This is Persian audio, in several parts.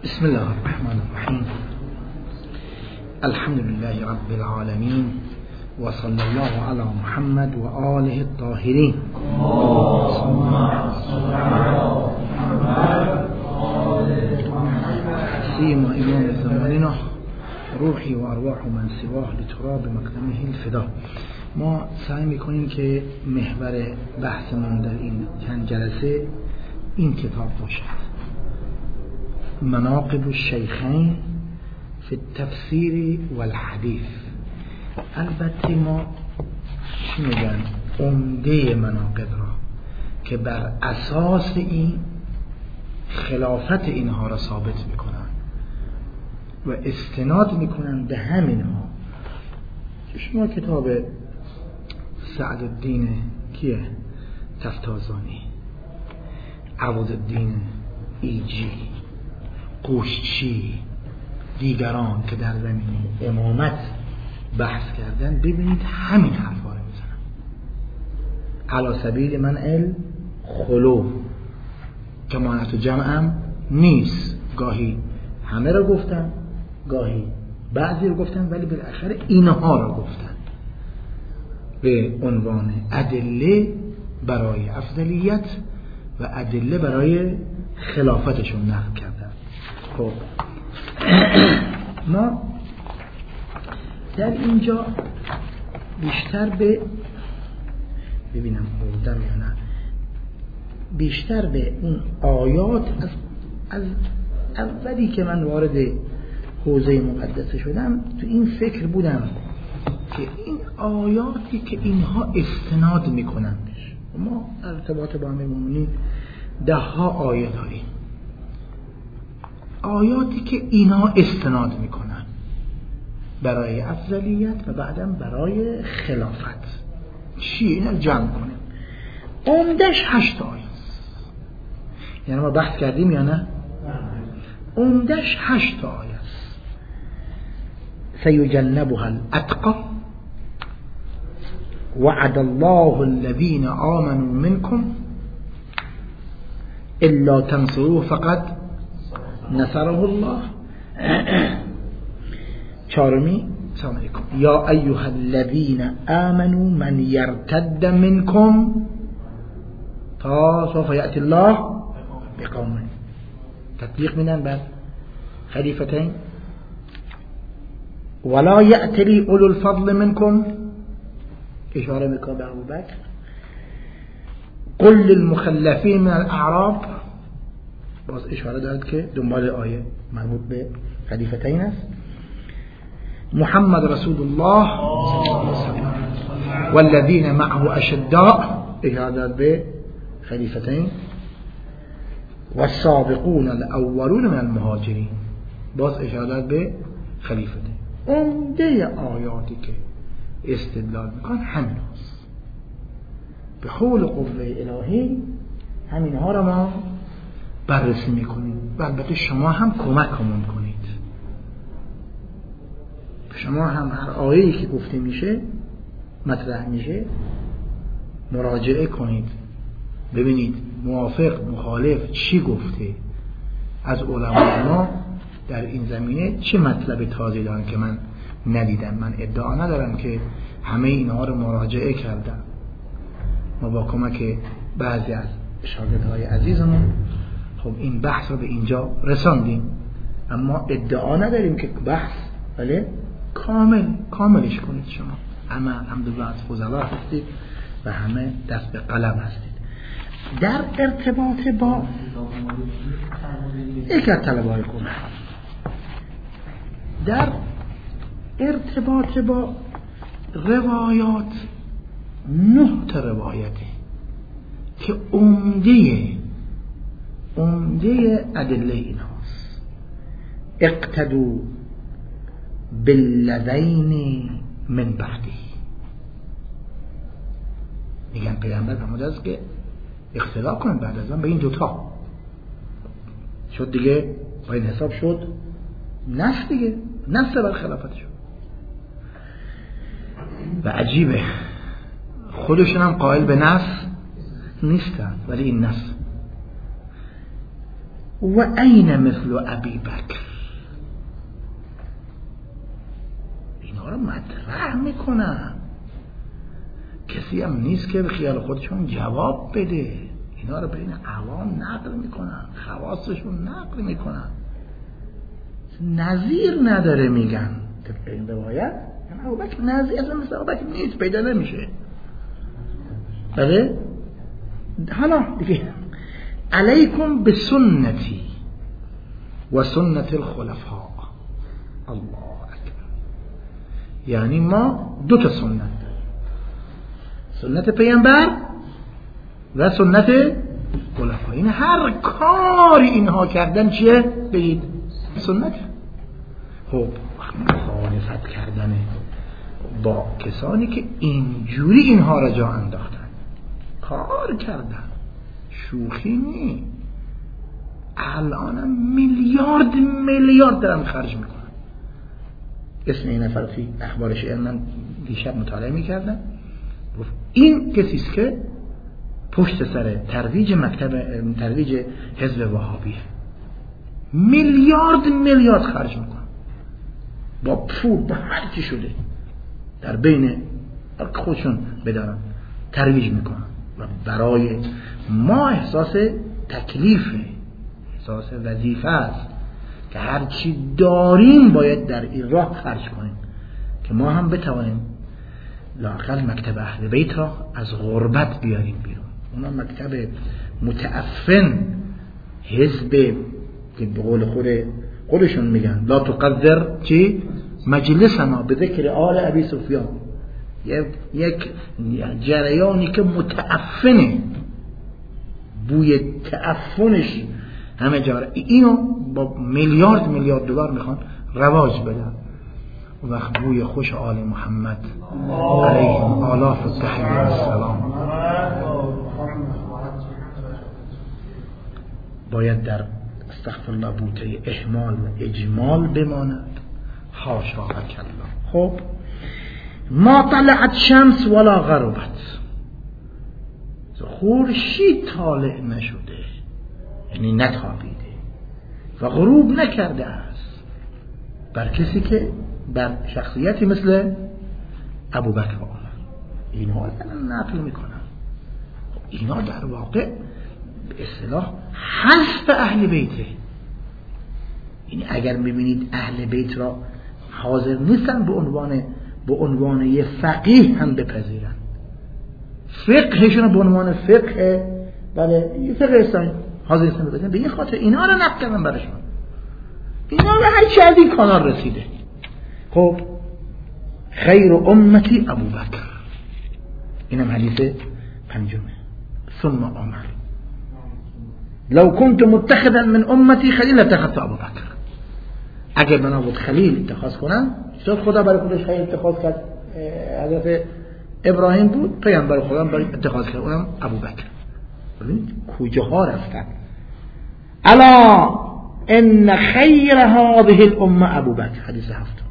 بسم الله الرحمن الرحیم. الحمد لله رب العالمین و صلی الله علی محمد و آله الطاهرین. سیما امام زماننا روحی و ارواح من سواه لتراب مقدمه الفدا. ما سعی میکنیم که محور بحثمون در این چند جلسه این کتاب باشد، مناقب الشیخین فی التفسیر والحدیث. البته ما چی میگن؟ عمده مناقب را که بر اساس این خلافت اینها را ثابت میکنن و استناد میکنن به همینها. شما کتاب سعد الدین کیه؟ تفتازانی، عوضالدین ایجی، قوشچی، دیگران که در زمینه امامت بحث کردن، ببینید همین حرفا رو میزنن. علی سبیل منع الخلو که مانعت جمعم نیست. گاهی همه رو گفتن، گاهی بعضی رو گفتن، ولی بالاخره اینها رو گفتن به عنوان ادله برای افضلیت و ادله برای خلافتشون نقل کردن. خب ما در اینجا بیشتر ببینم بودم یا نه، بیشتر به اون آیات از اولی که من وارد حوزه مقدسه شدم تو این فکر بودم که این آیاتی که اینها استناد میکنن، ما ارتباط با امیر المؤمنین 10 آیه داریم، آیاتی که اینها استناد میکنن برای افضلیت و بعدم برای خلافت. چی؟ اینا جمع کنیم. عمدش 8 آیه است. یعنی ما بحث کردیم یا نه؟ عمدش 8 آیه است. سیجنبها الاتقى وعد الله الذين آمنوا منكم الا تنصروه فقد نصره الله. 4 سلام علیکم. یا ایها الذین آمنوا من یرتد منکم تا سوف یأتی الله بقوم. تطبیق میدن بر خلیفتین. ولا یأتلی اولو الفضل منکم، اشاره میکنه به ابوبکر. قل للمخلفین من الاعراب، باز اشاره دارد که دنبال آیه مربوط به خلیفتین است. محمد رسول الله والذین معه اشداء، اشاره دارد به خلیفتین. والسابقون الاولون من المهاجرین، باز اشاره دارد به خلیفتین. عمده آیاتی که استدلال میکن همین هست. به حول قوه الهی همین ها را ما بررسی میکنیم و البته شما هم کمکمون کنید. شما هم هر آیه‌ای که گفته میشه مطرح میشه مراجعه کنید، ببینید موافق مخالف چی گفته از علمای ما در این زمینه، چه مطلب تازه دارن که من ندیدم. من ادعا ندارم که همه اینها رو مراجعه کردم. ما با کمک بعضی از شاگردهای عزیزمون خب این بحث رو به اینجا رساندیم، اما ادعا نداریم که بحث ولی کاملش کنید. شما همه الحمدلله از فضلا هستید و همه دست به قلم هستید. در ارتباط با یکی از طلبه‌های کنه، در ارتباط با روایات 9 روایته که عمده ادله این هاست. اقتدوا بالذین من بعدی، میگن پیغمبر فرموده است که اقتدا کنن بعد از آن به این 2 شد دیگه. با این حساب شد نص دیگه، نص بر خلافت شد. و عجیبه خودشون هم قائل به نص نیستن، ولی این نص و این مثل ابی بکر، اینا رو مطرح میکنن. کسی هم نیست که به خیال خودشون جواب بده، اینا رو بین عوام نقل میکنن، خواصشون نقل میکنن. نظیر نداره میگن طبق این روایت، ابوبکر نظیر اصلا مثل ابوبکر نیست، پیدا نمیشه. بله حالا دیگه علیکم بسنتی و سنت الخلفاء. الله اکبر. یعنی ما دو تا سنت داریم، سنت پیامبر و سنت خلفا. این هر کاری اینها کردن چیه؟ بگید سنت. خب مخالفت کردن با کسانی که اینجوری اینها را جا انداختن، کار کردن، شوخی نی. الان میلیارد دارن خرج میکنن. اسم این نفر فی اخبار شیعه من دیشب مطالعه میکردم، این کسیست که پشت سر ترویج حزب وهابیه، میلیارد خرج میکنن، با پول با هر چی شده در بین خودشون بدارن ترویج میکنن. و برای ما احساس تکلیفه، احساس وظیفه است که هر چی داریم باید در این راه خرج کنیم که ما هم بتوانیم لااقل مکتب اهل بیت را از غربت بیاریم بیرون. اونا مکتب متعفن، حزب که به قول خودشون میگن لا تقدر چی؟ مجلسنا به ذکر آل ابی سفیان، یک جریانی که متعفنه، بوی تعفنش همه جا. اینو با میلیارد دلار میخوان رواج بدن. و وقت بوی خوش آل محمد علیهم آلاف التحیه و السلام باید در استغفرالله بوته اهمال و اجمال بماند. حاشا و کلا. خب ما طلعت شمس ولا غربت، خورشید طالع نشده یعنی نتابیده و غروب نکرده است بر کسی که بر شخصیتی مثل ابوبکر و عمر. اینها نقل میکنن. اینا در واقع به اصطلاح حذف اهل بیته. یعنی اگر میبینید اهل بیت را حاضر نیستن به عنوان یه فقیه هم بپذیرن، فقهشون به عنوان فقه، بله یه فقه اسلامی حاضر نیستن بپذیرن، به این خاطر اینا رو نقل کردن برشون. اینا به هر چی از این کانال رسیده. خب خیر امتی ابوبکر، اینم حدیث پنجمه. ثم عمر لو كنت متخذا من امتی خلیل اتخذت ابوبکر. اگر بنا بود خلیل اتخاذ کنن، چطور خدا برای خودش خلیل اتخاذ کرد؟ حضرت ابراهیم بود، پیامبر خدا برای اتخاذ کرد، اونم ابوبکر. ببینید کجاها رفتن. الا ان خیر هذه الامه ابوبکر، حدیث هفت.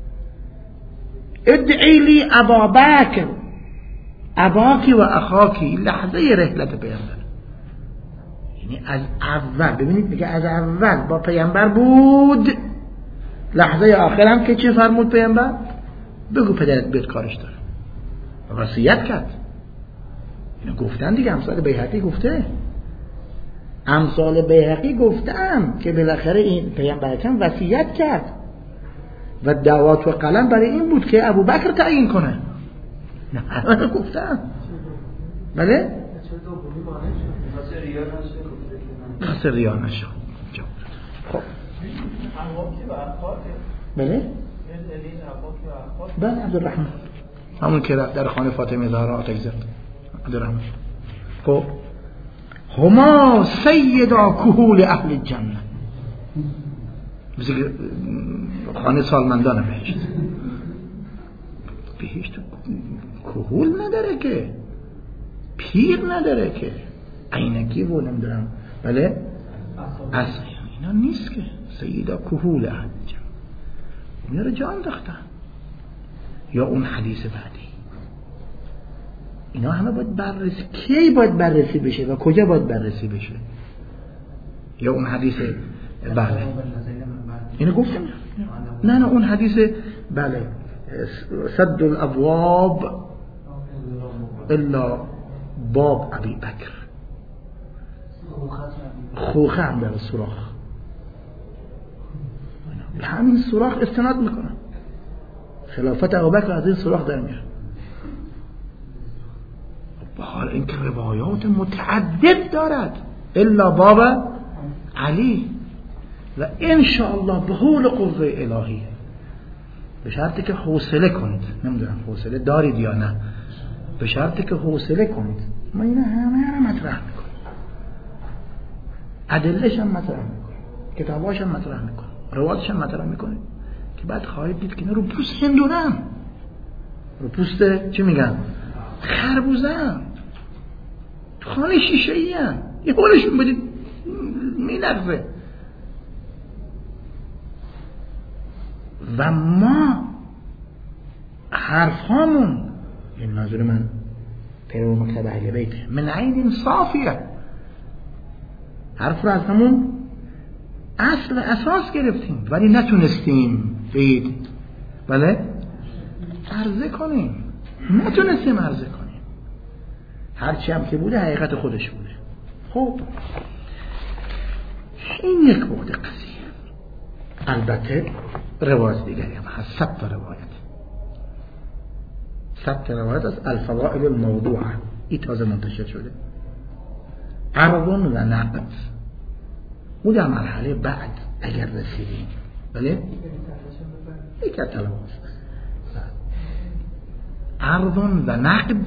ادعی لی ابا بکر اباکی و اخاکی، لحظه رحلت پیامبر. یعنی از اول ببینید میگه از اول با پیامبر بود، لحظه آخر هم که چه فرمود پیامبر؟ بگو پدرت بیت کارش داره. وصیت کرد. اینو گفتن دیگه، امثال بیهقی گفته، امثال بیهقی گفتن که بالاخره این پیامبر اکرم وصیت کرد و دعوات و قلم برای این بود که ابوبکر تعیین کنه. نه همه گفتن. بله؟ خاص ریا نشد. خب بله؟ بله عبدالرحمن، همون که در خانه فاطمه زهرا آتش زد. عبدالرحمن. خب هما سیدا کهول اهل الجنه، مثل خانه سالمندان بهشت. بهشت کهول نداره که، پیر نداره که، عینکی و نمیدونم بله اصلا اینا نیست که. سیدا کهول اهل الجنه، اینا رو جان داختن. یا اون حدیث بعدی، اینا همه باید بررسی. کی باید بررسی بشه و کجا باید بررسی بشه؟ یا اون حدیث بله اینو گفتم نه اون حدیث بله سد الابواب الا باب ابی بکر خوخه هم داره سوراخ به همین سوراخ استناد میکنن خلافت ابوبکر از این سوراخ در میاد حال این که روایات متعدد دارد الا باب علی و انشاءالله به حول قوه الهی به شرطی که حوصله کنید نمیدونم حوصله دارید یا نه به شرطی که حوصله کنید ما اینا همه رو مطرح میکنیم ادله‌ش هم مطرح میکنیم کتاباش هم مطرح میکنیم روایاتش هم مطرح میکنیم که بعد خواهید دید که اینا رو پوست هندونم رو پوست چی میگن خربوزه تو خانه شیشه‌ای هم یه حالشون بدید میلرزه و ما حرفامون این نظر من پیرو مکتب اهل بیت من عین صافیه حرف رو از همون اصل اساس گرفتیم ولی نتونستیم بید بله عرضه کنیم نتونستیم عرضه کنیم هرچی هم که بوده حقیقت خودش بوده خب این یک بعد قضیه البته روایت دیگری هم هست ثبت روایت از الفضائل الموضوعه این تازه منتشر شده عرض و نقد او در مرحله بعد اگر رسیدیم بله یک طلب هست عرض و نقد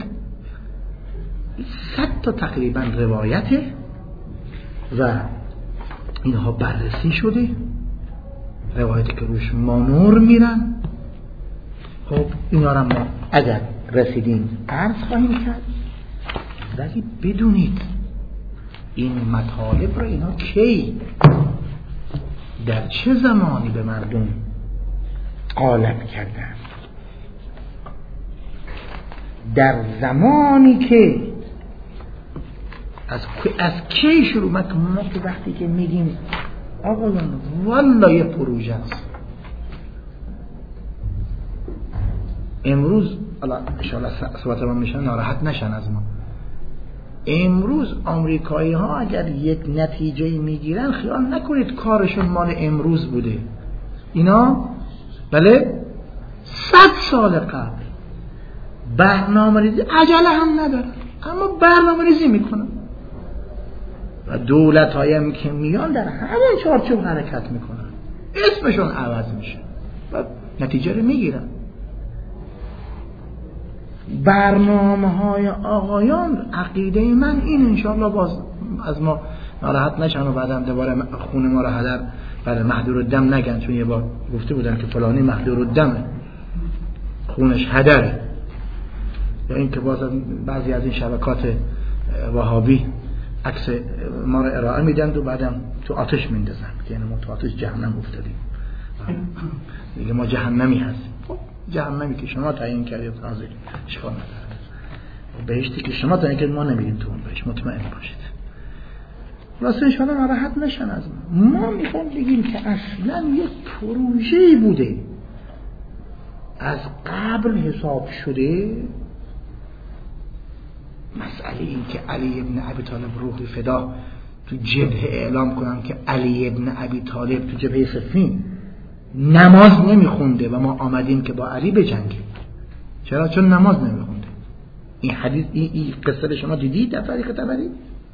100 تا تقریبا روایته و اینها بررسی شده روایتی که روش مانور میرن خب اینا را ما اگر رسیدیم عرض خواهیم کرد ولی بدونید این مطالب را اینا کی در چه زمانی به مردم غالب کردن در زمانی که از کی شروع ما که وقتی که میگیم آقایان والله یه پروژه است امروز انشاءالله صحبت ما میشن ناراحت نشن از ما امروز آمریکایی ها اگر یک نتیجه میگیرن خیال نکنید کارشون مال امروز بوده اینا بله 100 سال قبل برنامه ریزی عجله هم ندارن اما برنامه ریزی میکنن و دولت هایم که میان در همین چارچوب حرکت میکنن اسمشون عوض میشه و نتیجه رو میگیرن برنامه های آقایان عقیده من این انشاءالله باز از ما ناراحت نشن و بعدم دوباره خون ما رو هدر برای محضور الدم نگن چون یه بار گفته بودن که فلانی محضور الدمه خونش هدره یا این که باز بعضی از این شبکات وهابی عکس ما رو ارائه میدن و بعدم تو آتش میندازن که یعنی ما تو آتش جهنم افتادیم دیگه ما جهنمی هستیم جهنمی که شما تعیین کردید حاضر اشکال نداره بهشتی که شما تعیین کردید ما نمیریم تو اون بهش مطمئن باشید واسه ان شاءالله ناراحت نشن از ما میخوام بگیم که اصلا یک پروژه‌ای بوده از قبل حساب شده مسئله این که علی ابن ابی طالب روحی فدا تو جبهه اعلام کنن که علی ابن ابی طالب تو جبهه صفین نماز نمیخونده و ما آمدیم که با علی بجنگیم چرا؟ چون نماز نمیخونده این حدیث این قصه شما دیدید در تاریخ طبری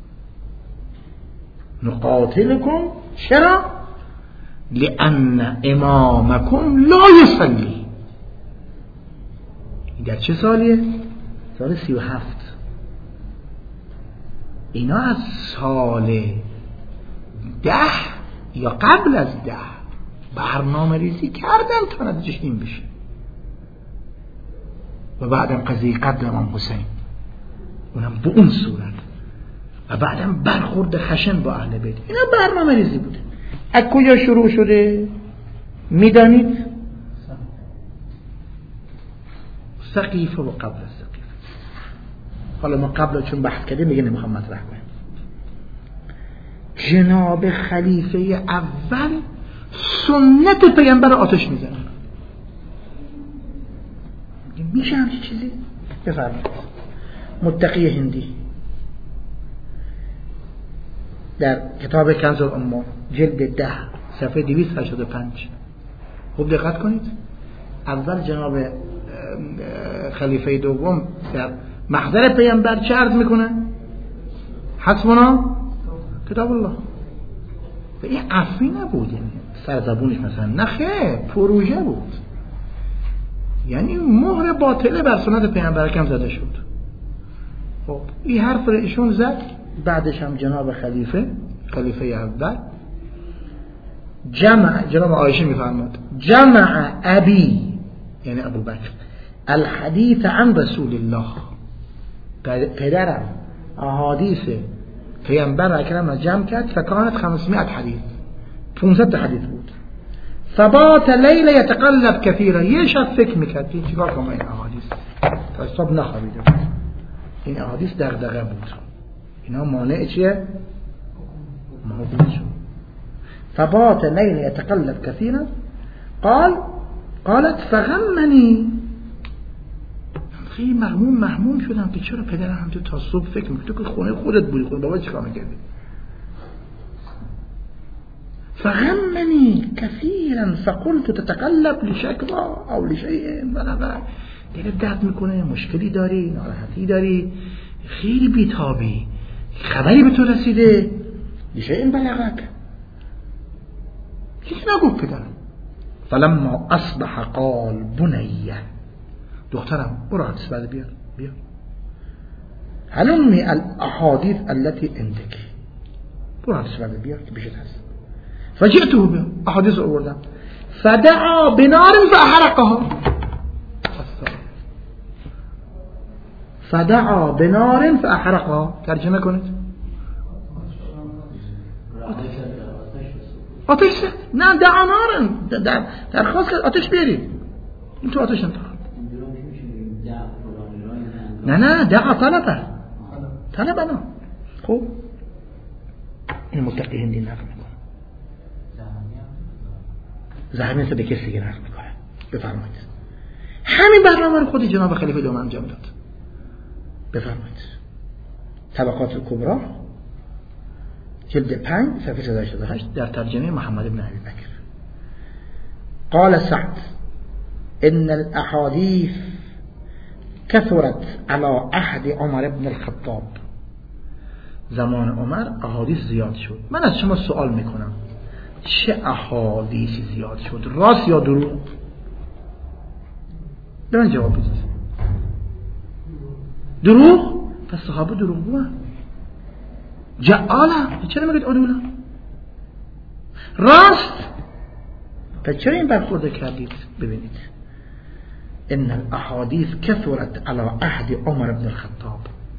نقاتلکم چرا؟ لأن امامکم لا یصلی در چه سالیه؟ سال 37 اینا از سال 10 یا قبل از 10 برنامه ریزی کردن تا نتیجهش این بشه و بعدم قضیه قتل امام حسین اونم به اون صورت و بعدم برخورد خشن با اهل بیت اینا برنامه ریزی بوده از کجا شروع شده میدانید؟ سقیفه و قبل از سقیفه حالا ما قبل چون بحث کردیم میگه نمیخوام مطرح کنیم جناب خلیفه اول سنت پیامبر آتش میزنه. میشه همچین چیزی؟ بفرمایید. متقی هندی در کتاب کنز الامه جلد 10 صفحه 285 خوب دقت کنید. اول جناب خلیفه دوم در محضر پیامبر چه عرض میکنه؟ حسبنا کتاب الله. و این عفوی نبود، یعنی سرزبونش مثلا نخه پروژه بود، یعنی مهر باطله بر سنت پیامبر کم زده شد. خب این حرف رو ایشون زد. بعدش هم جناب خلیفه اول جناب عایشه میفرماد جمع ابی یعنی ابوبکر الحدیث عن رسول الله، پدرم احادیث پیامبر اکرم را جمع کرد. فکانت 500 حدیث، 500 حدیث بود. ثبات لیل یتقلب کثیرا، یه شب فکر میکرد که چیکار کنم این احادیث، تا صبح نخوابیده بود. این احادیث دغدغه بود، اینا مانع چیه؟ موضوع شد. ثبات لیل یتقلب کثیرا قالت فغمنی، خیلی مهموم شدم که چرا پدرم هم تا صبح فکر میکنه. تو که خونه خودت بودی، خود بابا چیکار میکردی؟ فغمنی کثیرا فقلت تتقلب لشکوا او لشیء بلغ، دلت درد میکنه، مشکلی داری، ناراحتی داری، خیلی بیتابی، خبری به تو رسیده، لشیء بلغک. چیزی نگفت پدرم. فلما اصبح قال بنیه، دخترم برو حدیث بعد بیا هلمی الاحادیث التي عندك، برو حدیث بعد بیا که بشت هست. فجئته بیا احادیث آوردم. فدعا بنار فاحرقها، فدعا بنار فاحرقها. ترجمه کنید. آتش نه، دعا نارن، درخواست کرد آتش بیارید. این تو آتش انتخاب. نه دعا طلبه نه. خب این متقی هندی نقل میکنه، زحمت به کسی دیگه نقل میکنه. بفرمایید. همین برنامه رو خود جناب خلیفه دوم انجام داد. بفرمایید. طبقات الکبری جلد 5 صفحه 168 در ترجمه محمد بن ابی بکر. قال سعد ان الاحاديث كثرت على عهد عمر بن الخطاب. زمان عمر احادیث زیاد شد. من از شما سوال میکنم چه احادیثی زیاد شد؟ راست یا دروغ؟ به من جواب بدید. دروغ؟ پس صحابه دروغگوان. جعاله، چرا میگید عدوله؟ راست، پس چرا این برخورد کردید؟ ببینید ان الاحاديث كثرت على عهد عمر بن الخطاب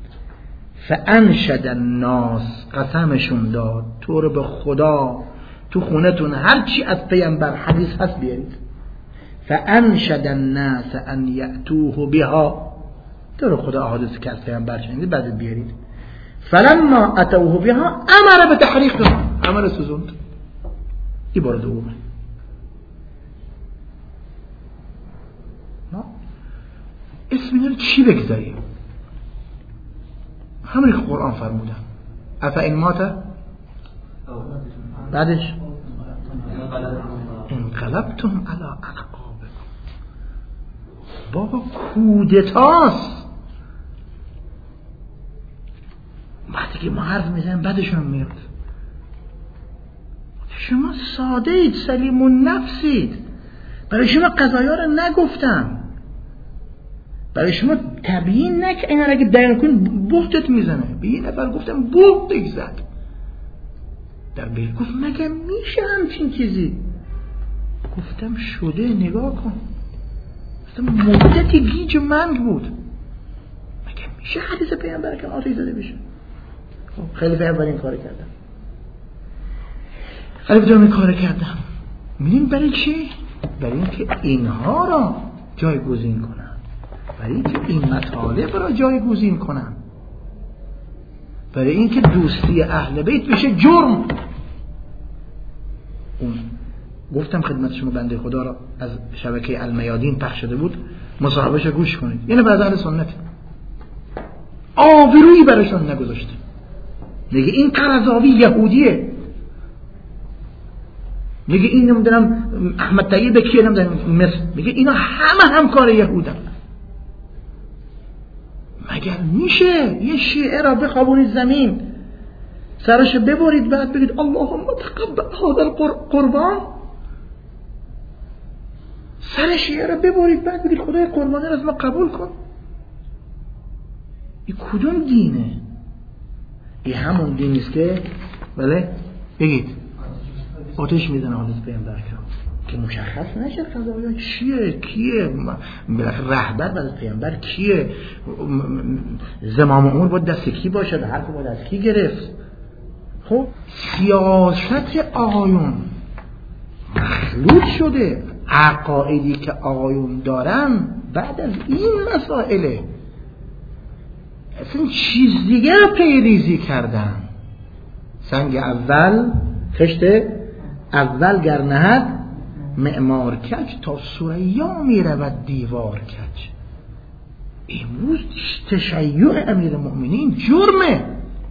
فانشد الناس، قسمشون داد تو رو به خدا تو خونتون هر چی از پیامبر حدیث هست بیارید. فانشد الناس ان یاتوه بها، تو رو خدا احادیث که از پیامبر شنیدید بعد بیارید. فلما اتوه بها امر بتحریقها، امر سوزوند. این بار دومه. اسم اینا رو چی بگذاریم؟ همونی که قرآن فرمودن. افا این ماته بعدش انقلبتم علی اعقابکم. بابا کودتاست. وقتی که ما حرف میزنیم بعدشون میاد. شما ساده اید، سلیم النفسید، برای شما قضایا رو نگفتم، برای شما تبیین نکردم. اینا اگه بیان کنید بهتت میزنه. به یه نفر گفتم بهتت زد، در بیل گفت مگه میشه همچین چیزی؟ گفتم شده، نگاه کن. گفتم مدتی گیج و منگ بود، مگه میشه حدیث پیامبر که آتش زده بشه؟ خیلی اول این کار کردم، خیلی دوم این کار کردم. میدین برای چی؟ برای اینکه اینها را جایگزین کنم، برای اینکه این مطالب را جایگزین کنم. برای اینکه دوستی اهل بیت بشه جرم. اون گفتم خدمت شما بنده خدا را از شبکه المیادین پخش شده بود، مصاحبهش گوش کنید. یعنی بعد اهل سنت آبرویی براشون نگذاشته. میگه این قرضاوی یهودیه، میگه این نمیدونم احمد طیب کیه نمیدونم مصر، میگه اینا همه همکار یهودن. مگر میشه یه شیعه را بخوابونید زمین، سرش ببرید، بعد بگید اللهم تقبل هذا القربان؟ سر شیعه را ببرید بعد بگید خدای قربانی را از ما قبول کن؟ این کدوم دینه؟ این همون دینی است که بله بگید آتش میزنه حالت پیامبر که مشخص نشه قضاویان چیه کیه، رهبر بعد پیامبر کیه، زمام امور باید دست کی باشه، حرف باید از کی گرفت. خب سیاست آقایون مخلوط شده، عقایدی که آقایون دارن بعد از این مسائله اصلا چیز دیگه رو پیریزی کردن. سنگ اول خشت اول گر نهد معمار کج، تا ثریا می رود دیوار کج. امروز تشیع امیر المؤمنین جرمه،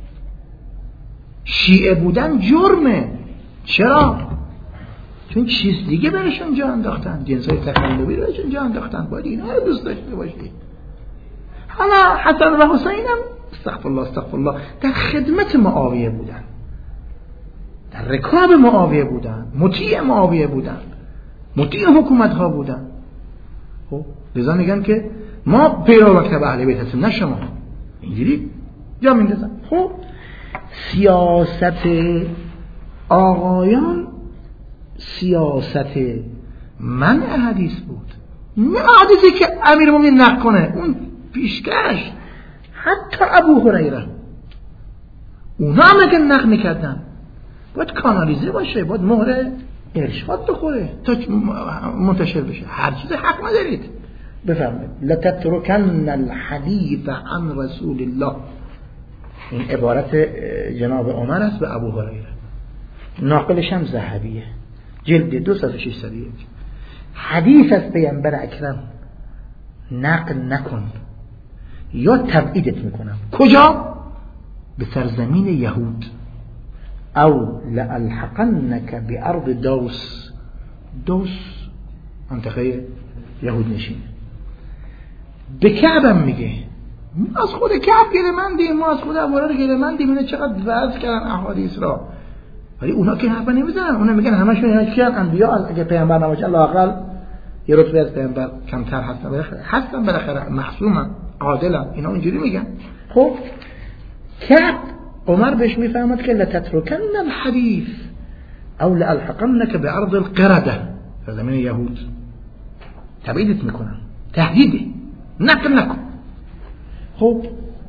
شیعه بودن جرمه. چرا؟ چون چیز دیگه برشون جا انداختن، جنسای تقلبی رو برشون جا انداختن، باید اینا رو دوست داشته باشید. حالا حسن و حسین هم استغفر الله در خدمت معاویه بودن، در رکاب معاویه بودن، مطیع معاویه بودن، مطیع حکومت ها بودن. خب لذا میگن که ما پیرو مکتب اهل بیت هستیم نه شما، اینجوری جا میندازن. خب سیاست آقایان سیاست منع حدیث بود، نه حدیثی که امیر المؤمنین نقل کنه، اون پیشکش. حتی ابو هریره اونا هم که نقل میکردن باید کانالیزه باشه، باید مهر ارشاد بخوره تا منتشر بشه. هر چیز حق ندارید. بفرمایید لتترکن الحدیث عن رسول الله، این عبارت جناب عمر است به ابو هریره، ناقلش هم ذهبیه، جلد 2 صفحه 601. حدیث از پیامبر اکرم نقل نکن یا تبعیدت میکنم. کجا؟ به سرزمین یهود. او لالحقنک بارض دوس. دوس منطقه یهود نشین. به کعبم میگه ما از خود کعب گرمندیم، ما از خود ابوهریره گرمندیم. اینا چقدر وضع کردن احادیث را، ولی اونا که حرف نمیزنن. اونا میگن همشون اینا کیان؟ انبیا. اگه پیامبر نباشه لااقل یه رتبه از پیامبر کمتر هستن بالاخره معصومن عادلن. اینا اینجوری میگن. خب کعب عمر بهش میفهمد که لتترکن الحدیث او لالحقنک بارض القرده، زمین یهود. تبعیدت میکنن، تهدیده، نقل نکن. خب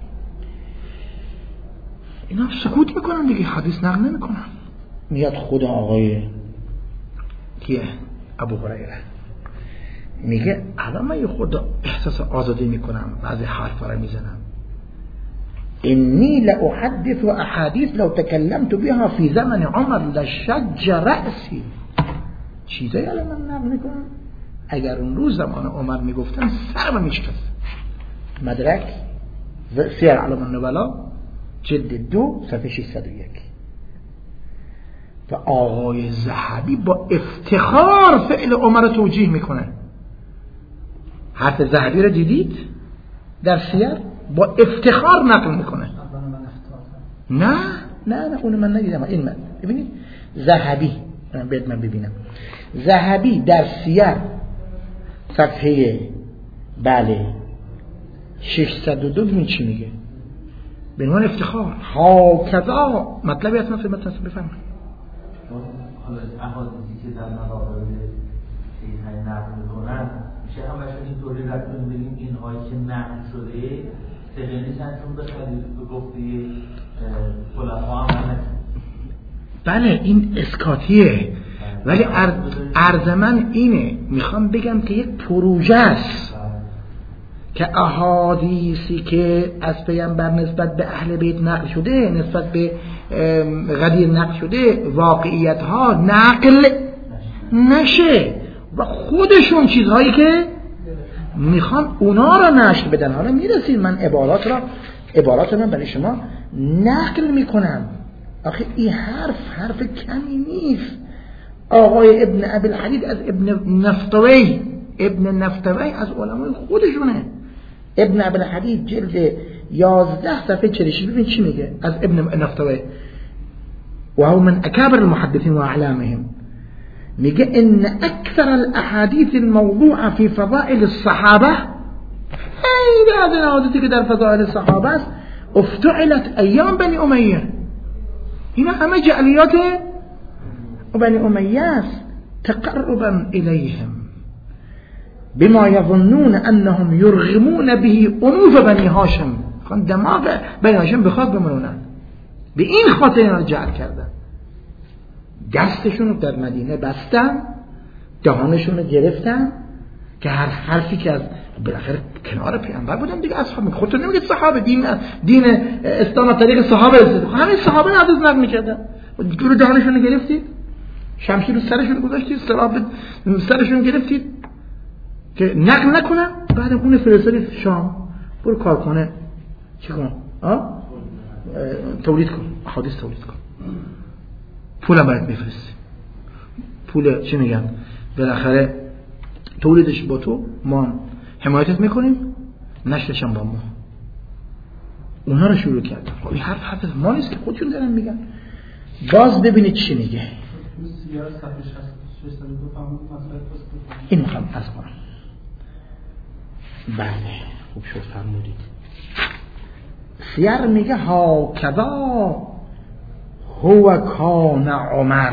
اینا سکوت میکنن دیگه، حدیث نقل نمیکنن. میاد خود آقای کیه؟ ابو هریره میگه الان من خود احساس آزادی میکنم، بعضی حرفا رو میزنم. انی لاحدث احادیث لو تکلمت بها فی زمن عمر لشج رأسی. چیزایی الان من نقل میکنم اگر اون روز زمان عمر میگفتن سرم میشکست. مدرک سیر علم النبلا جلد 2 صفحه 601. و آقای ذهبی با افتخار فعل عمر رو توجیه میکنه. حرف ذهبی رو دیدید در سیر؟ با افتخار نقل میکنه. نه اون من ندیدم. این من ببینید ذهبی، من ببینم ذهبی در سیر صفحه بله 602 ببین چی میگه به عنوان افتخار. هاکذا مطلبی اصلا خدمت نصب بفرمایید. حالا احادیثی که در مقابل اینهای نقل میکنن میشه همشون اینطوری رد کنیم بگیم اینهایی که نقل شده ثقه نیستن چون به گفته خلفا عمل. بله این اسکاتیه، ولی عرض من اینه، میخوام بگم که یک پروژه است که احادیثی که از پیامبر نسبت به اهل بیت نقل شده، نسبت به غدیر نقل شده، واقعیت ها نقل نشه و خودشون چیزهایی که میخوان اونا را نشر بدن. حالا میرسید من عبارات را برای شما نقل میکنم. آخه این حرف کمی نیست. آقای ابن ابی الحدید از ابن نفتوی از علمای خودشونه. ابن ابی الحدید جلد 11 صفحه 46 ببین چی میگه از ابن نفتوی و هو من اکابر المحدثین و اعلامهم. میگه ان اکثر الاحادیث الموضوعه فی فضائل الصحابه، خیلی از این احادیثی که در فضائل الصحابه است افتعلت ایام بنی امیه. اینا همه جعلیات بنی امیه است تقربا الیهم بما يظنون انهم يرغمون به انوف بنی هاشم. دماغ بنی هاشم بخواد بمونن، به این خاطر اینا رو جعل کردن. دستشون رو در مدینه بستن، دهانشون رو گرفتن که هر حرفی که از بالاخره کنار پیامبر بودن دیگه. اصحاب خودتون نمیگید صحابه دین اسلام از طریق صحابه رسید، همین صحابه حدیث نقل میکردن. جلو دهانشون رو گرفتید، شمشیر رو سرشون گذاشتید، سراب سرشون گرفتید که نقل نکنن. بعد اون فرستادید شام، برو کارخانه چیکار تولید کن، حدیث تولید کن، پولم برات میفرستی. پول چی میگن؟ بالاخره تولیدش با تو، ما حمایتت میکنیم، نشرش هم با ما. اونها رو شروع کردن. این حرف ما نیست که خودشون دارن میگن. باز ببینید چی میگه. این میخوام از کنم. بله خوب شد فرمودید. سیر میگه ها کذا هو کان عمر.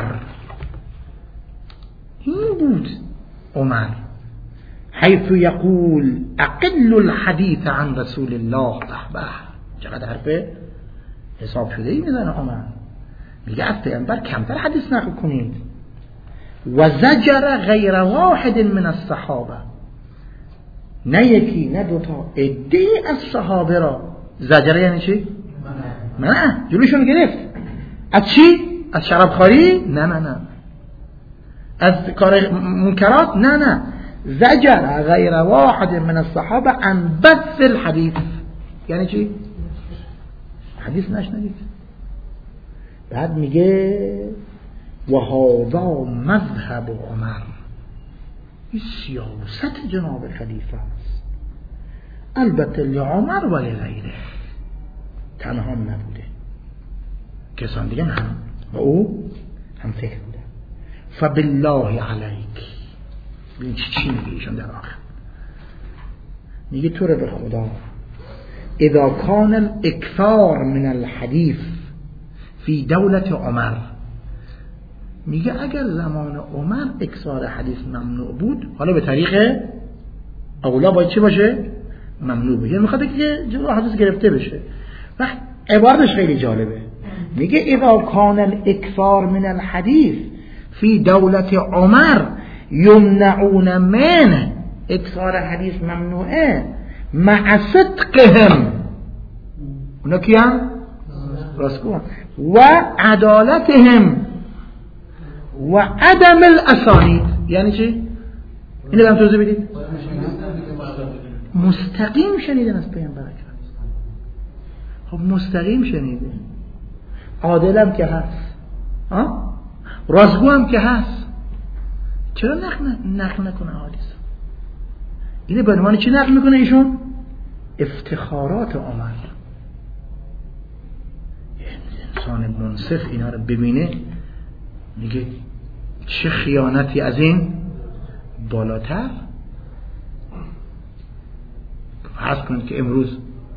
این بود عمر حیث یقول اقل الحدیث عن رسول الله. به چقدر حرف حساب شده ای میزنه عمر. میگه از پیامبر کمتر حدیث نقل کنید. و زجر غیر واحد من الصحابه، نه یکی نه دوتا، عده‌ای از صحابه را. زجر یعنی چی؟ نه جلوشون گرفت. از چی؟ از شرابخوری؟ نه. از کار منکرات؟ نه. زجر غیر واحد من الصحابه عن بث الحديث. یعنی چی؟ حدیث نشنوید. بعد میگه و هذا مذهب عمر. این سیاست جناب خلیفه است. البته لعمر و لغیره، تنها نبوده، کسان دیگه هم و او هم فکر بوده. فبالله علیک. ببین چی میگه ایشون در آخر. میگه تو رو به خدا اذا کان الاکثار من الحدیث فی دولت عمر، میگه اگر زمان عمر اکثار حدیث ممنوع بود، حالا به طریق اولا باید چی باشه؟ ممنوع باشه. میخواد که جلو حدیث گرفته بشه. وقت عبارتش خیلی جالبه. میگه اذا کان الاکثار من الحدیث فی دولت عمر یمنعون منه، اکثار حدیث ممنوعه، مع صدقهم، اونا کیان؟ راستگوان، و عدالتهم و عدم الاسانید. یعنی چی؟ اینو برام توضیح بدید. مستقیم شنیدن از پیامبر اکرم. خب مستقیم شنیده، عادلم که هست، راستگو هم که هست، چرا نقل نکنه حدیث؟ اینه به عنوان چی نقل میکنه ایشون؟ افتخارات عمر. انسان منصف اینا رو ببینه میگه چه خیانتی از این بالاتر. فرض کنید که امروز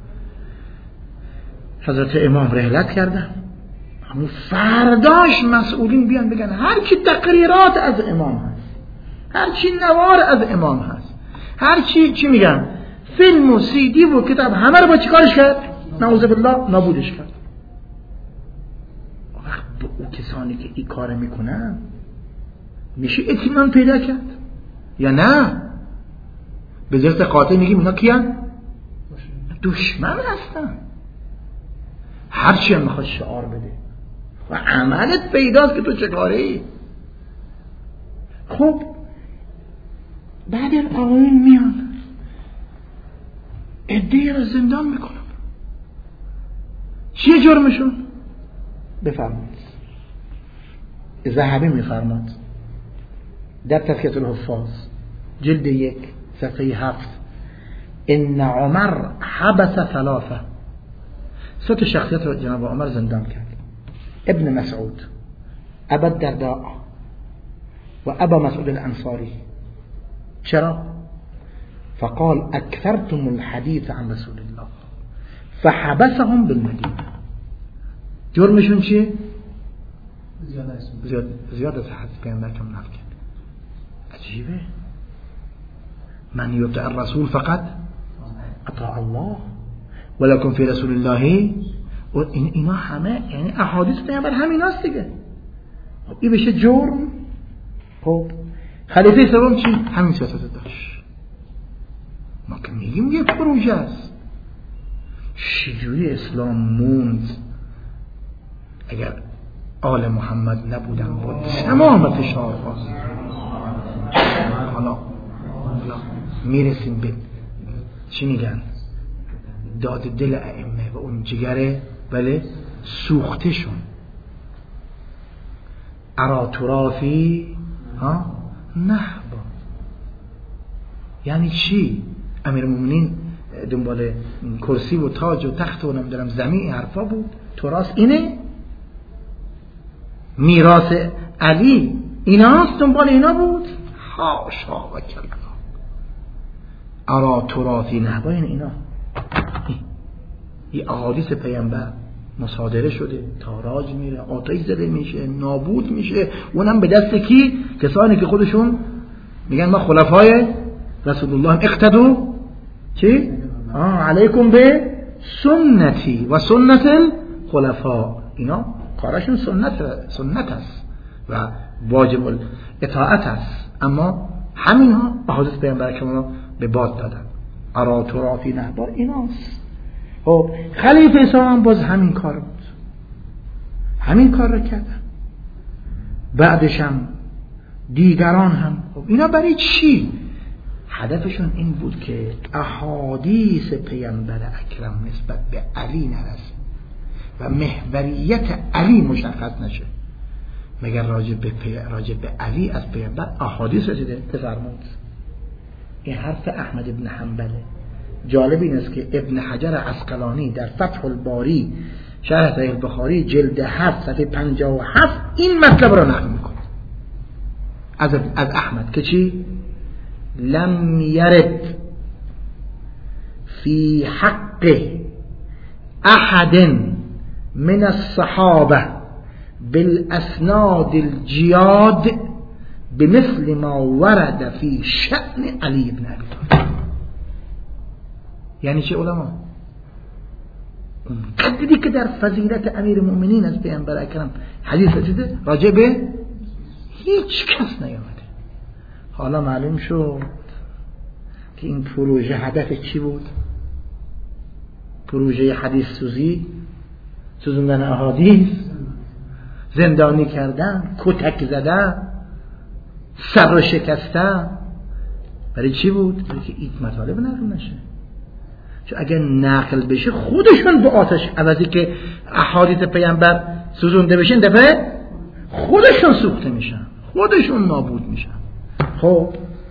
حضرت امام رحلت کردن، همون فرداش مسئولین بیان بگن هر چی تقریرات از امام هست، هر چی نوار از امام هست، هر چی میگن فیلم و سی دی و کتاب، همه رو با چی کارش کرد؟ نعوذ بالله نابودش کرد. وقت با اون کسانی که این کار میکنن میشه اطمینان پیدا کرد یا نه؟ به ذات قاطع میگیم اینا کیان؟ دشمن هستن. هرچی هم میخواد شعار بده و عملت پیداست که تو چه کاره ای. خب بعد این آقایون میان عده‌ای رو زندان میکنن. چیه جرمشون؟ بفرمایید. ذهبی میفرماد در تزکیة الحفاظ جلد 1 صفحه 7 ان عمر حبس 3 ست شخصیت رو جناب عمر زندان کرد: ابن مسعود، ابا الدرداء و ابا مسعود الانصاری. چرا؟ فقال اکثرتم الحديث عن رسول الله فحبسهم بالمدینه. جرمشون چیه؟ زیاد از حدیث پیامبر کم نقل کرد. عجیبه. من یطع الرسول فقط اطاع الله ولکن فی رسول الله. و اینا همه یعنی احادیث پیامبر همیناست دیگه. خب این بشه جرم. خب خلیفه سوم چی؟ همین سیاست داشت. ما که میگیم یه پروژه است. چجوری اسلام موند اگر آل محمد نبودن با تمام فشارها؟ حالا میرسیم به چی میگن؟ داد دل ائمه و اون جگره بله سوخته شون. ارا ترافی نهبا. یعنی چی؟ امیرالمومنین دنبال کرسی و تاج و تخت و نمیدونم زمین حرفا بود. تراث اینه، میراث علی ایناست، دنبال اینا بود. حاشا و کلا. ارا تراثی نهبا یعنی اینا. این احادیث پیامبر مصادره شده، تاراج میره، آتش زده میشه، نابود میشه. اونم به دست کی؟ کسانی که خودشون میگن ما خلفای رسول الله اقتدوا چی؟ علیکم به سنتی و سنت الخلفاء. اینا کارشون سنت است و واجب اطاعت است. اما همین ها احادیث پیامبر که ما به باد دادن. ارا ترافی نهبا ایناست. خب خلیفه سوم باز همین کار بود، همین کار رو کردن. بعدش هم دیگران هم. خب اینا برای چی؟ هدفشون این بود که احادیث پیامبر اکرم نسبت به علی نرسه و محوریت علی مشخص نشه، مگر راجع به علی از پیامبر احادیث رسیده. بفرمایید این حرف احمد ابن حنبله. جالب این است که ابن حجر عسقلانی در فتح الباری شرح صحیح البخاری جلد 7 صفحه 57 این مطلب را نقل میکنه از احمد که چی؟ لم يرد في حق احد من الصحابه بالاسناد الجياد بمثل ما ورد في شأن علی بن ابی طالب. یعنی چه علما؟ اون قدری که در فضیلت امیر المؤمنین از پیامبر اکرم حدیث رسیده راجع به هیچ کس نیامده. حالا معلوم شد که این پروژه هدف چی بود؟ پروژه حدیث سوزی، سوزوندن احادیث، زندانی کردن، کتک زدن، سر شکستن. برای چی بود؟ برای که این مطالب نقل نشه. چون اگر نقل بشه خودشون به آتش، عوضی که احادیث پیامبر سوزونده بشن دفعه خودشون سوخته میشن، خودشون نابود میشن. خب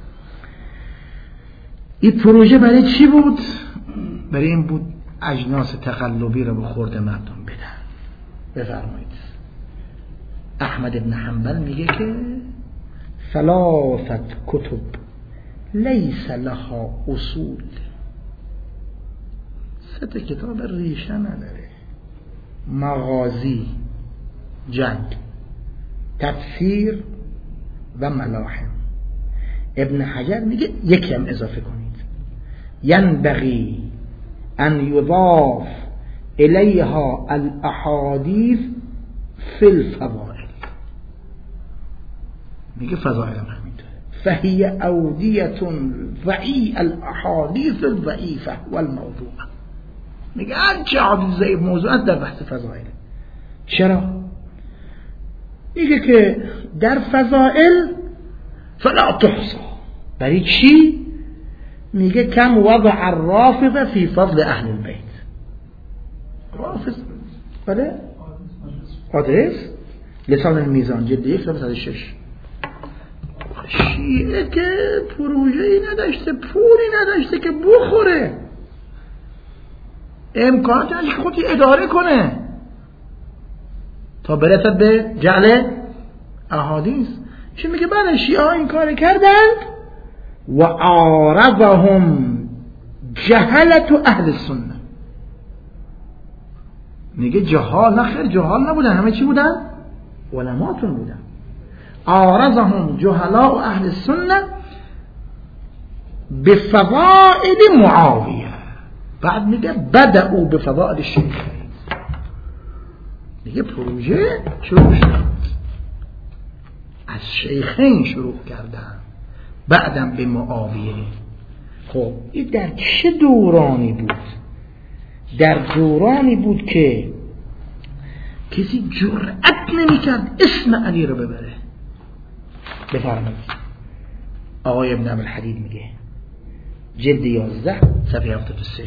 این پروژه برای چی بود؟ برای این بود اجناس تقلبی رو به خورد مردم بدن. بفرمایید احمد ابن حنبل میگه که ثلاثت کتب لیس لها اصول. 3 کتاب ریشه نداره: مغازی، جنگ، تفسیر و ملاحم. ابن حجر میگه یکی هم اضافه کنید: ینبغی ان یضاف الیها الاحادیث فی الفضائل. میگه فضائل هم همینطوره. فهی اودیه ضعیف الاحادیث الضعیفه والموضوعه. میگه هر چه حدیث ضعیف موضوع است در بحث فضائل. چرا؟ میگه که در فضائل فلا تحصى. برای چی؟ میگه کم وضع الرافضه فی فضل اهل البیت. رافض بله؟ آدرس لسان المیزان جلد 1 صفحه 106. شیعه که پروژه‌ای نداشته، پولی نداشته که بخوره، امکانات نداشته که خودی اداره کنه تا برسد به جعل احادیث. چی میگه؟ بله شیعه ها این کار کردند و عارضهم جهلت اهل السنه. میگه جهال نخیر، جهال نبودن، همه چی بودن؟ علماتون بودن. عارضهم جهلاء اهل السنه بفضائل معاویه. بعد میگه بدأوا بفضائل الشیخین. میگه پروژه شروع شد، از شیخین شروع کردن، بعدم به معاویه. خب این در چه دورانی بود؟ در دورانی بود که کسی جرأت نمی‌کرد اسم علی رو ببره. بفرمایید آقای ابن ابی الحدید میگه جلد 11 صفحه 73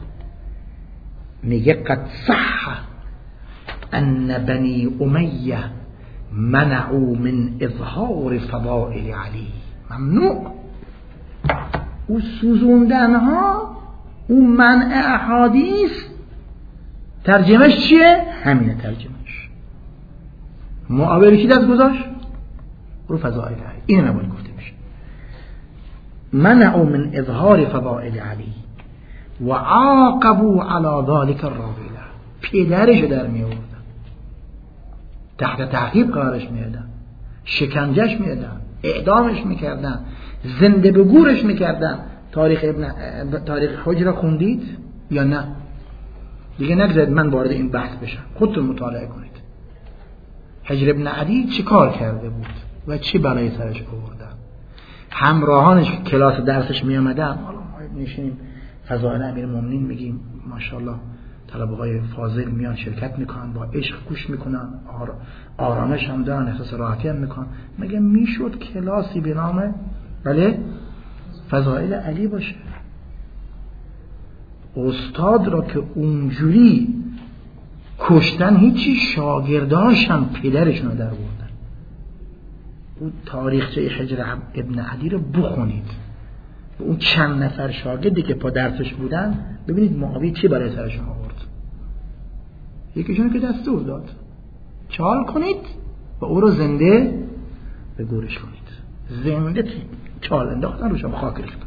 میگه قد صح ان بنی امیه منعوا من اظهار فضائل علی. ممنوع. او سوزوندن ها، او منع احادیث، ترجمهش چیه؟ همینه ترجمهش. معاویه کی دست گذاشت؟ رو فضائل علی. این نباید گفته میشه. منعوا من اظهار فضائل علی و عاقبوا على ذلك الراویه. پدرش در می آوردن، تحت تعقیب قرارش میدادن، شکنجهش میدادن، اعدامش میکردن، زنده به گورش میکردن. تاریخ حجر خوندید یا نه؟ دیگه نگذارید من وارد این بحث بشم، خودتون مطالعه کنید. حجر ابن عدی چه کار کرده بود و چه بلایی سرش آوردن. همراهانش که کلاس درسش می آمدن، حالا ما نشینیم فضائل امیرالمومنین میگیم، ماشاءالله طلبه‌های فاضل میان شرکت میکنن، با عشق گوش میکنن، آرامش هم دارن، احساس راحتی هم میکنن. مگه میشد کلاسی به نام بله فضائل علی باشه؟ استاد را که اونجوری کشتن، هیچی، شاگرداش هم پدرشون رو در بردن. اون تاریخچه حجر ابن عدی رو بخونید، اون چند نفر شاگردی که پا درسش بودن، ببینید معاویه چی برای سرشون آورد. یکیشون که دستور داد چال کنید و او رو زنده به گورش کنید. زنده چال انداختن روشم، خاک ریختن.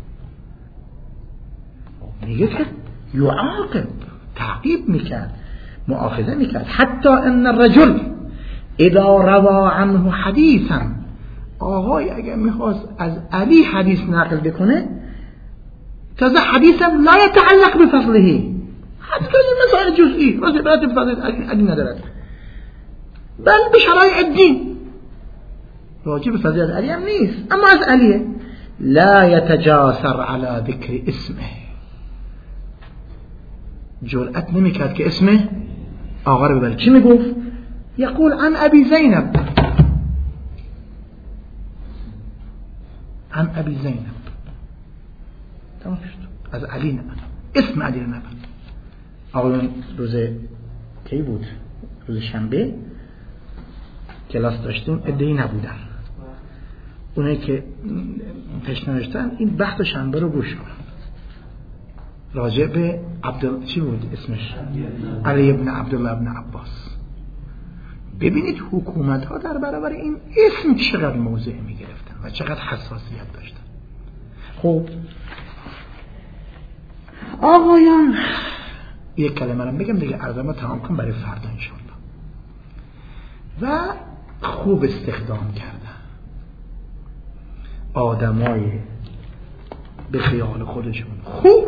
میگه که یعاقب، تعقیب میکرد، مؤاخذه میکرد. حتی ان الرجل اذا روا عنه حدیثا، آقای اگر میخواست از علی حدیث نقل بکنه، تازه حدیثا لا يتعلق بفضله، حتی مسائل جزئی راجع به فضل علی ندارد، بل به شرایع الدین، راجع به فضل علی هم نیست، اما از علیه. لا يتجاسر على ذکر اسمه، جرأت نمیکرد که اسم آقا رو ببره. چی میگفت؟ یقول عن ابی زینب، عن ابی زینب، تمام شد. از علی نه، اسم علی نه. آقایون روز کی بود؟ روز شنبه کلاس داشتیم، عده‌ای نبودن. اونایی که تشنه داشتن این بحث شنبه رو گوش کنن. راجع به چی بود اسمش؟ علی ابن عبدالله ابن عباس. ببینید حکومت ها در برابر این اسم چقدر موضع می گرفتن و چقدر حساسیت داشتن. خب آقایان، یک کلمه رو بگم دیگه عرضمو تمام کنم برای فردا انشاءالله. و خوب استخدام کردن آدمای به خیال خودشون خوب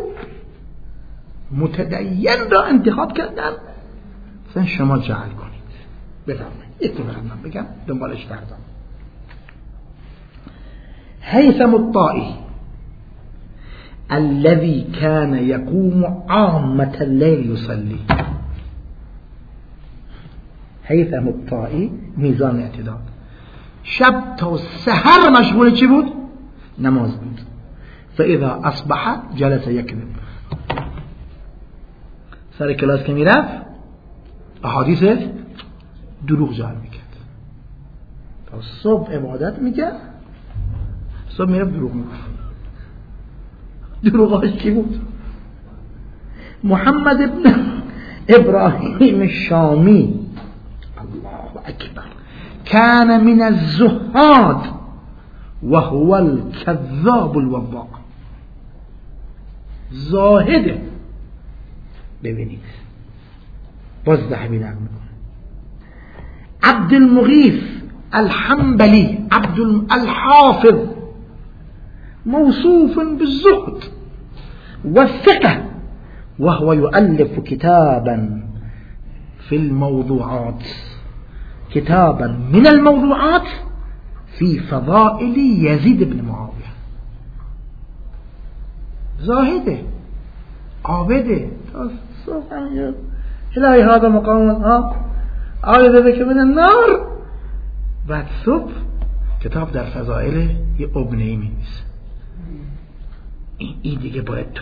متدین را انتخاب کردن، مثلا شما جعل کنید. بفرمایید یک تو من بگم دنبالش فردا. هیثم الطائی الذي كان يقوم عامة الليل يصلي. هیثم الطائی میزان اعتدال، شب تا سحر مشغول چی بود؟ نماز بود. فاذا اصبح جلس یکذب، سر کلاس که میرفت احادیث دروغ جعل میکرد، تا صبح عبادت میکرد، صبح میرفت دروغ میگفت. دروغاش چی بود؟ محمد ابن ابراهیم الشامی الله اکبر كان من الزهاد وهو الكذاب الوضاع. زاهده. ببینید باز ذهبی نقل میکنه. عبد المغیث الحنبلی عبد الحافظ موصوف بالزهد والثقة وهو يؤلف كتابا في الموضوعات، كتابا من الموضوعات في فضائل يزيد بن معاوية. زاهده عابده. إلهي هذا مقام آية بك من النار. بعد صبح کتاب در فضائل یه ابنه‌ای می‌نویسه. این دیگه باید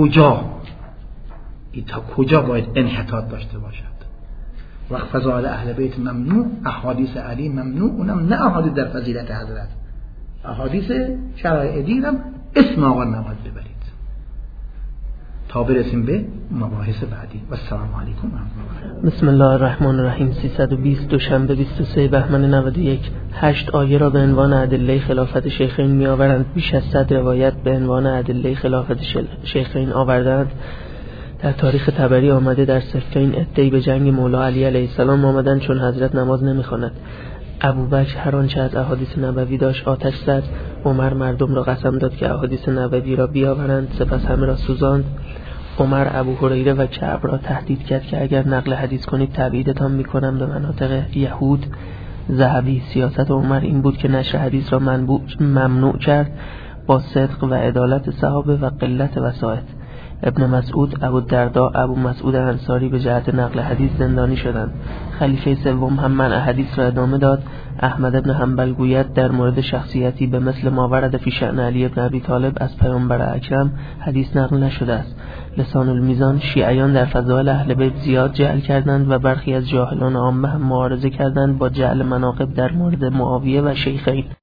تا کجا باید انحطاط داشته باشد. وقت فضائل اهل بیت ممنوع، احادیث علی ممنوع، اونم نه احادیث در فضیلت حضرت، احادیث شرایع دینم اسم آقا نباید ببرید. تا برسیم به مباحث بعدی. و السلام علیکم و رحمت الله. بسم الله الرحمن الرحیم. 320 دوشنبه 23 بهمن 91. 8 آیه را به عنوان ادله خلافت شیخین می آورند. بیش از 100 روایت به عنوان ادله خلافت شیخین آوردند. در تاریخ طبری آمده در صفین عده‌ای به جنگ مولا علی علیه السلام آمدند چون حضرت نماز نمی‌خواند. ابوبکر هر آنچه از احادیث نبوی داشت آتش زد. عمر مردم را قسم داد که احادیث نبوی را بیاورند، سپس همه را سوزاند. عمر ابو هریره و کعب را تهدید کرد که اگر نقل حدیث کنید تبعیدتان می‌کنم به مناطق یهود. ذهبی سیاست عمر این بود که نشر حدیث را ممنوع کرد با صدق و عدالت صحابه و قلت وسائط. ابن مسعود، ابو الدرداء، ابو مسعود انصاری به جهت نقل حدیث زندانی شدند. خلیفه سوم هم منع حدیث را ادامه داد. احمد ابن حنبل گوید در مورد شخصیتی به مثل ما ورد فی شأن علی ابن ابی طالب از پیامبر اکرم حدیث نقل نشده است. لسان المیزان شیعیان در فضائل اهل بیت زیاد جعل کردند و برخی از جاهلان عامه هم معارضه کردند با جعل مناقب در مورد معاویه و شیخین.